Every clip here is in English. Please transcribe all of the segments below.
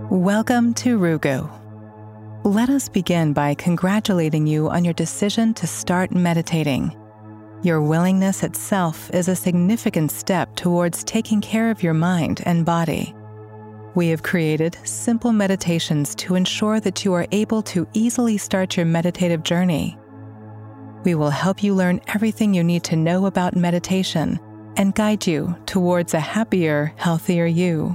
Welcome to Rugu. Let us begin by congratulating you on your decision to start meditating. Your willingness itself is a significant step towards taking care of your mind and body. We have created simple meditations to ensure that you are able to easily start your meditative journey. We will help you learn everything you need to know about meditation and guide you towards a happier, healthier you.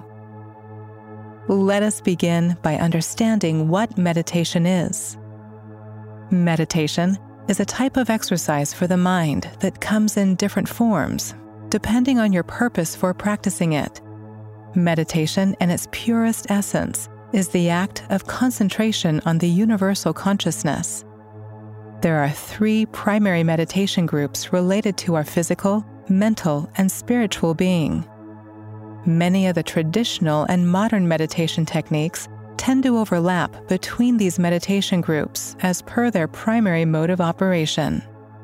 Let us begin by understanding what meditation is. Meditation is a type of exercise for the mind that comes in different forms, depending on your purpose for practicing it. Meditation, in its purest essence, is the act of concentration on the universal consciousness. There are 3 primary meditation groups related to our physical, mental, and spiritual being. Many of the traditional and modern meditation techniques tend to overlap between these meditation groups as per their primary mode of operation.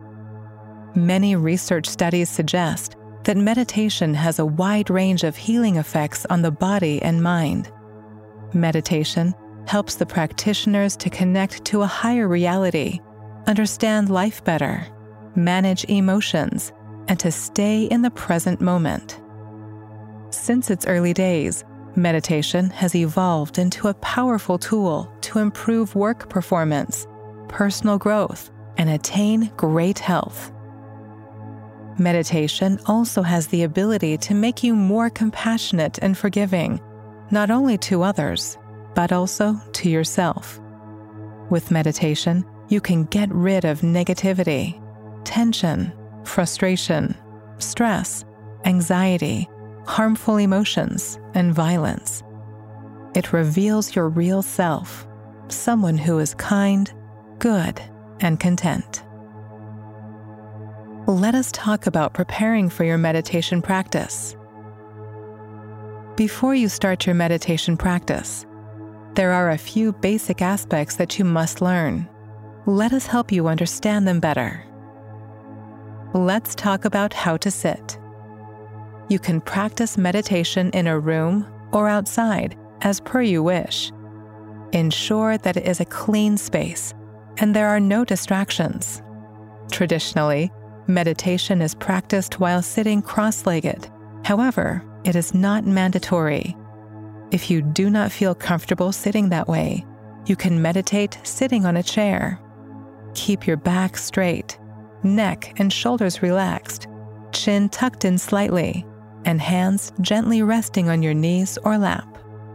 Many research studies suggest that meditation has a wide range of healing effects on the body and mind. Meditation helps the practitioners to connect to a higher reality, understand life better, manage emotions, and to stay in the present moment. Since its early days, meditation has evolved into a powerful tool to improve work performance, personal growth, and attain great health. Meditation also has the ability to make you more compassionate and forgiving, not only to others, but also to yourself. With meditation, you can get rid of negativity, tension, frustration, stress, anxiety, harmful emotions, and violence. It reveals your real self, someone who is kind, good, and content. Let us talk about preparing for your meditation practice. Before you start your meditation practice, there are a few basic aspects that you must learn. Let us help you understand them better. Let's talk about how to sit. You can practice meditation in a room or outside as per you wish. Ensure that it is a clean space and there are no distractions. Traditionally, meditation is practiced while sitting cross-legged. However, it is not mandatory. If you do not feel comfortable sitting that way, you can meditate sitting on a chair. Keep your back straight, neck and shoulders relaxed, chin tucked in slightly, and hands gently resting on your knees or lap.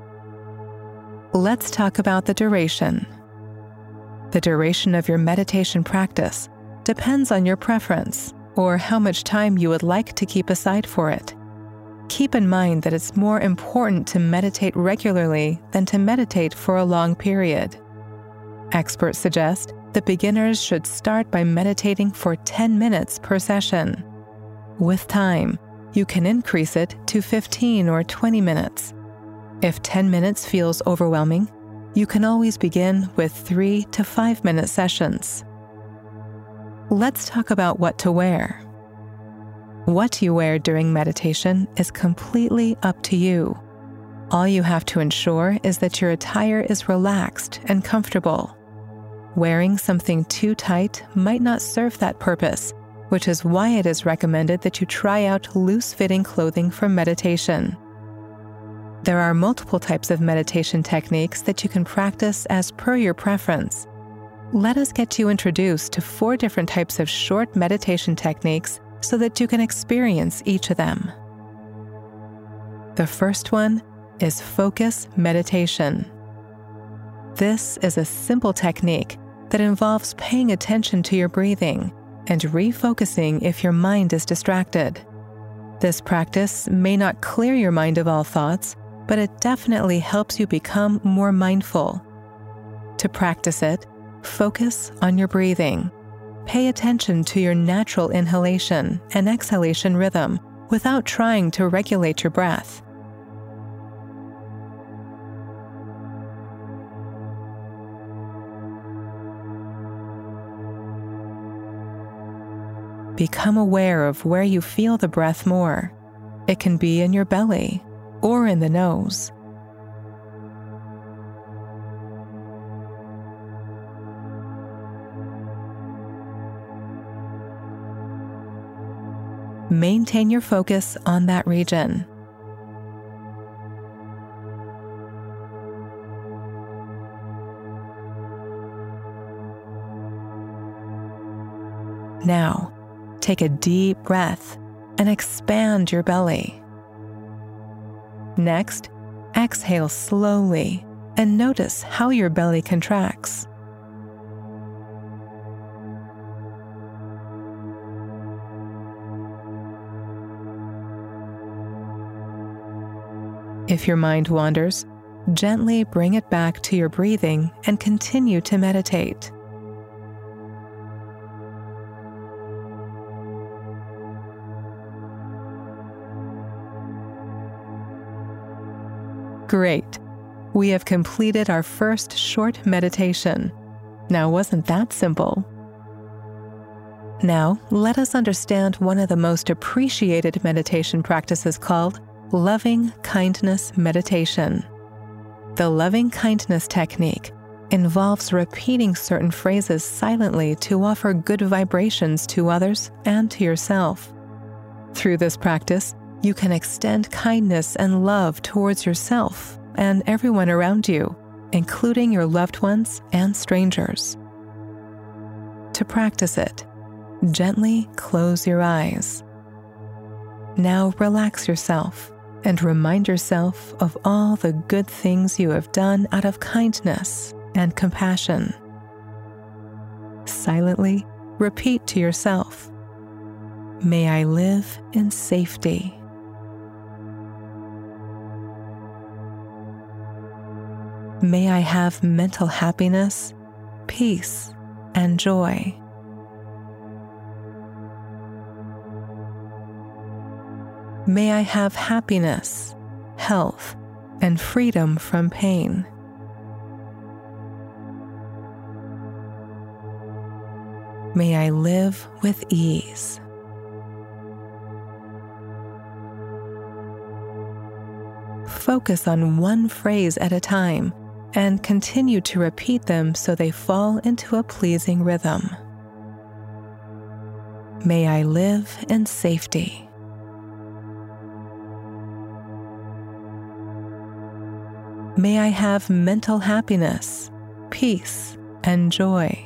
Let's talk about the duration. The duration of your meditation practice depends on your preference or how much time you would like to keep aside for it. Keep in mind that it's more important to meditate regularly than to meditate for a long period. Experts suggest that beginners should start by meditating for 10 minutes per session. With time, you can increase it to 15 or 20 minutes. If 10 minutes feels overwhelming, you can always begin with 3 to 5 minute sessions. Let's talk about what to wear. What you wear during meditation is completely up to you. All you have to ensure is that your attire is relaxed and comfortable. Wearing something too tight might not serve that purpose, which is why it is recommended that you try out loose-fitting clothing for meditation. There are multiple types of meditation techniques that you can practice as per your preference. Let us get you introduced to 4 different types of short meditation techniques so that you can experience each of them. The first one is focus meditation. This is a simple technique that involves paying attention to your breathing and refocusing if your mind is distracted. This practice may not clear your mind of all thoughts, but it definitely helps you become more mindful. To practice it, focus on your breathing. Pay attention to your natural inhalation and exhalation rhythm without trying to regulate your breath. Become aware of where you feel the breath more. It can be in your belly or in the nose. maintain your focus on that region. Now, take a deep breath and expand your belly. Next, exhale slowly and notice how your belly contracts. If your mind wanders, gently bring it back to your breathing and continue to meditate. Great! We have completed our first short meditation. Now, wasn't that simple? Now, let us understand one of the most appreciated meditation practices called loving kindness meditation. The loving kindness technique involves repeating certain phrases silently to offer good vibrations to others and to yourself. Through this practice, you can extend kindness and love towards yourself and everyone around you, including your loved ones and strangers. To practice it, gently close your eyes. Now relax yourself and remind yourself of all the good things you have done out of kindness and compassion. Silently repeat to yourself, "May I live in safety." May I have mental happiness, peace, and joy. May I have happiness, health, and freedom from pain. May I live with ease. Focus on one phrase at a time and continue to repeat them so they fall into a pleasing rhythm. May I live in safety. May I have mental happiness, peace, and joy.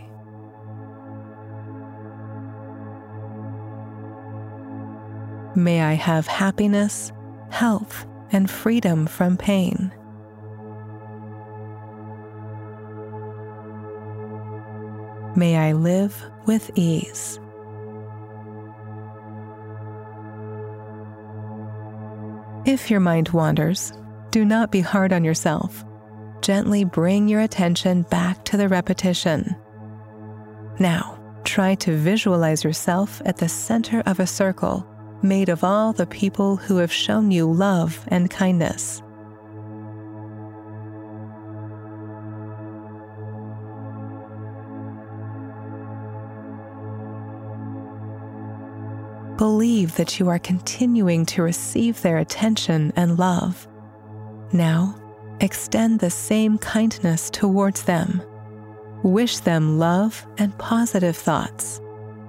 May I have happiness, health, and freedom from pain. May I live with ease. If your mind wanders, do not be hard on yourself. Gently bring your attention back to the repetition. Now, try to visualize yourself at the center of a circle made of all the people who have shown you love and kindness. Believe that you are continuing to receive their attention and love. Now, extend the same kindness towards them. Wish them love and positive thoughts.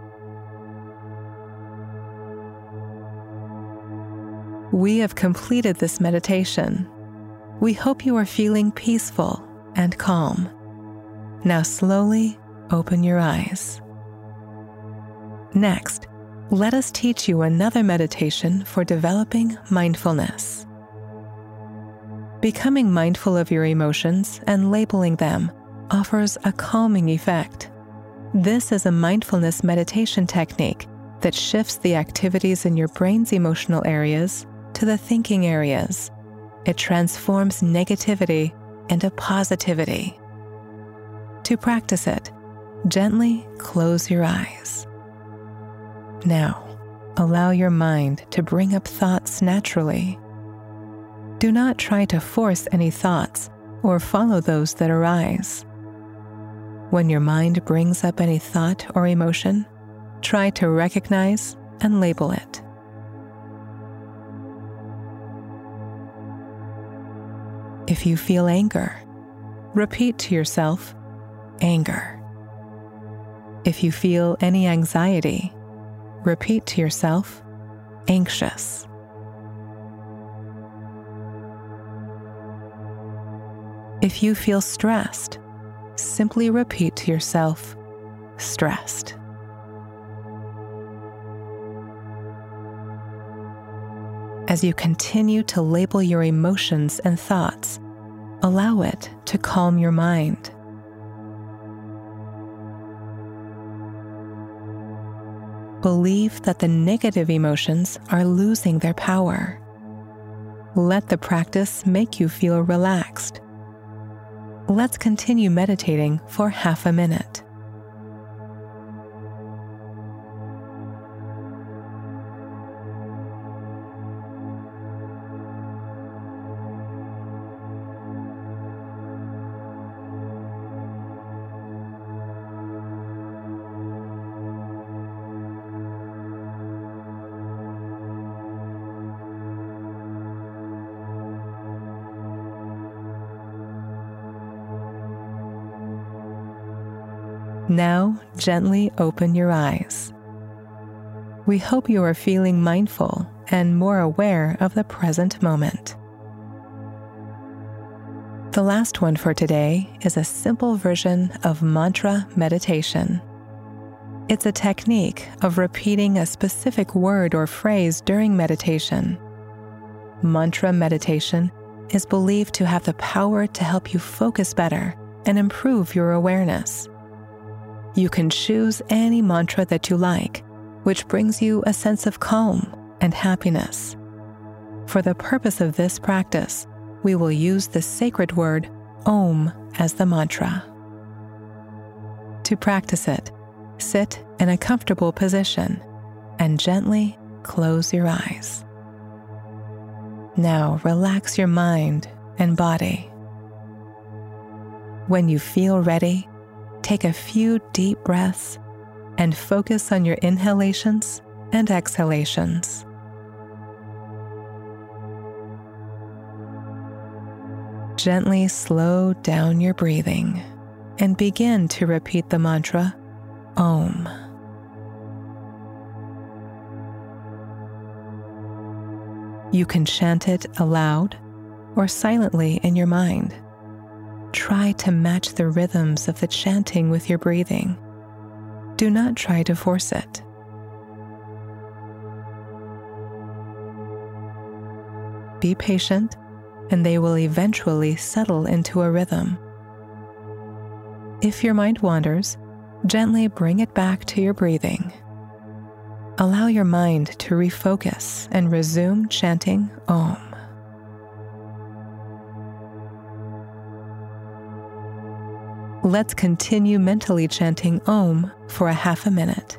We have completed this meditation. We hope you are feeling peaceful and calm. Now slowly open your eyes. Next, let us teach you another meditation for developing mindfulness. Becoming mindful of your emotions and labeling them offers a calming effect. This is a mindfulness meditation technique that shifts the activities in your brain's emotional areas to the thinking areas. It transforms negativity into positivity. To practice it, gently close your eyes. Now, allow your mind to bring up thoughts naturally. Do not try to force any thoughts or follow those that arise. When your mind brings up any thought or emotion, try to recognize and label it. If you feel anger, repeat to yourself, "Anger." If you feel any anxiety, repeat to yourself, anxious. If you feel stressed, simply repeat to yourself, stressed. As you continue to label your emotions and thoughts, allow it to calm your mind. Believe that the negative emotions are losing their power. Let the practice make you feel relaxed. Let's continue meditating for half a minute. Now, gently open your eyes. We hope you are feeling mindful and more aware of the present moment. The last one for today is a simple version of mantra meditation. It's a technique of repeating a specific word or phrase during meditation. Mantra meditation is believed to have the power to help you focus better and improve your awareness. You can choose any mantra that you like, which brings you a sense of calm and happiness. For the purpose of this practice, we will use the sacred word Om as the mantra. To practice it, sit in a comfortable position and gently close your eyes. Now relax your mind and body. When you feel ready, take a few deep breaths and focus on your inhalations and exhalations. Gently slow down your breathing and begin to repeat the mantra Om. You can chant it aloud or silently in your mind. Try to match the rhythms of the chanting with your breathing. Do not try to force it. Be patient, and they will eventually settle into a rhythm. If your mind wanders, gently bring it back to your breathing. Allow your mind to refocus and resume chanting Om. Let's continue mentally chanting Om for a half a minute.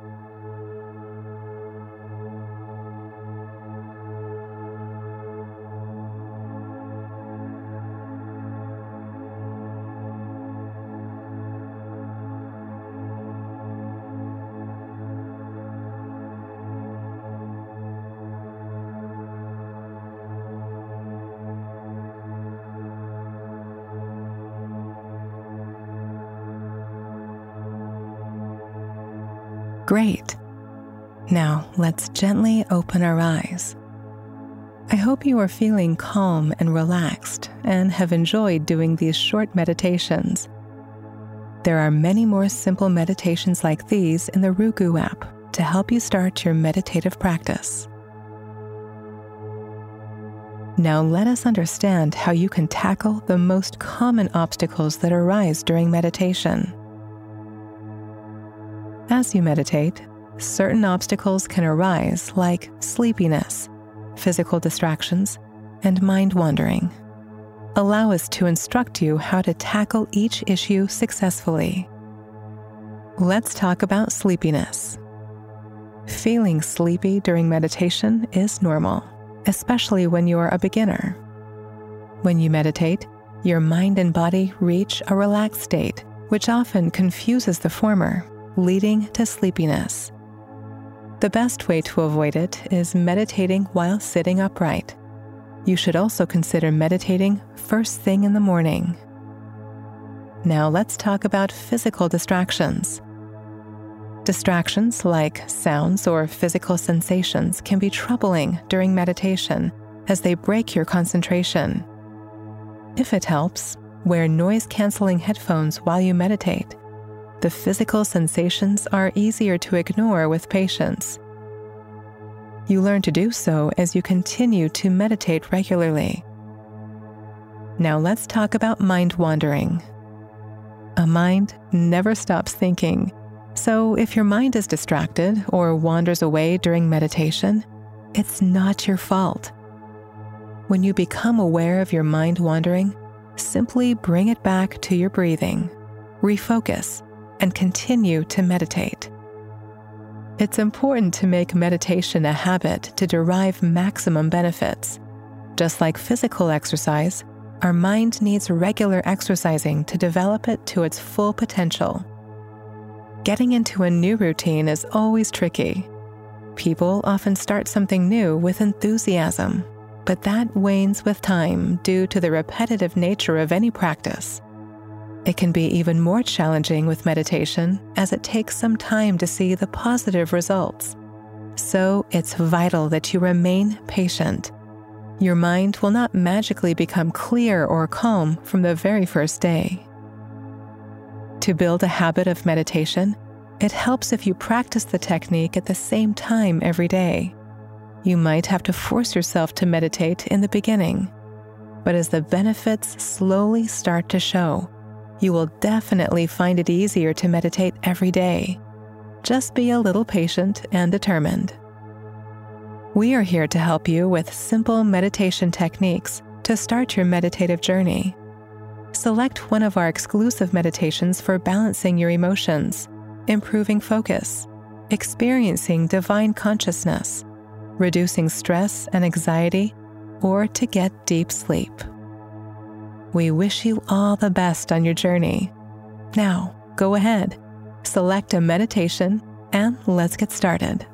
Great. Now let's gently open our eyes. I hope you are feeling calm and relaxed and have enjoyed doing these short meditations. There are many more simple meditations like these in the Rugu app to help you start your meditative practice. Now let us understand how you can tackle the most common obstacles that arise during meditation. As you meditate, certain obstacles can arise like sleepiness, physical distractions, and mind wandering. Allow us to instruct you how to tackle each issue successfully. Let's talk about sleepiness. Feeling sleepy during meditation is normal, especially when you are a beginner. When you meditate, your mind and body reach a relaxed state, which often confuses the former, leading to sleepiness. The best way to avoid it is meditating while sitting upright. You should also consider meditating first thing in the morning. Now let's talk about physical distractions. Distractions like sounds or physical sensations can be troubling during meditation as they break your concentration. If it helps, wear noise-canceling headphones while you meditate. The physical sensations are easier to ignore with patience. You learn to do so as you continue to meditate regularly. Now let's talk about mind wandering. A mind never stops thinking, so if your mind is distracted or wanders away during meditation, it's not your fault. When you become aware of your mind wandering, simply bring it back to your breathing, refocus, and continue to meditate. It's important to make meditation a habit to derive maximum benefits. Just like physical exercise, our mind needs regular exercising to develop it to its full potential. Getting into a new routine is always tricky. People often start something new with enthusiasm, but that wanes with time due to the repetitive nature of any practice. It can be even more challenging with meditation as it takes some time to see the positive results. So it's vital that you remain patient. Your mind will not magically become clear or calm from the very first day. To build a habit of meditation, it helps if you practice the technique at the same time every day. You might have to force yourself to meditate in the beginning, but as the benefits slowly start to show, you will definitely find it easier to meditate every day. Just be a little patient and determined. We are here to help you with simple meditation techniques to start your meditative journey. Select one of our exclusive meditations for balancing your emotions, improving focus, experiencing divine consciousness, reducing stress and anxiety, or to get deep sleep. We wish you all the best on your journey. Now, go ahead, select a meditation, and let's get started.